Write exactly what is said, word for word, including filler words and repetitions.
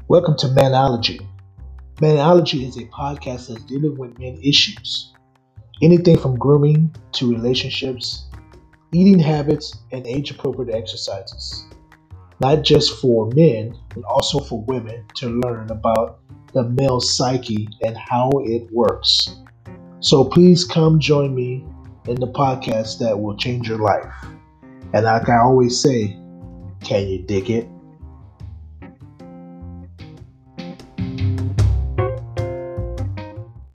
Welcome to Manology. Manology is a podcast that's dealing with men issues. Anything from grooming to relationships, eating habits, and age appropriate exercises. Not just for men, but also for women to learn about the male psyche and how it works. So please come join me in the podcast that will change your life. And like I always say, can you dig it?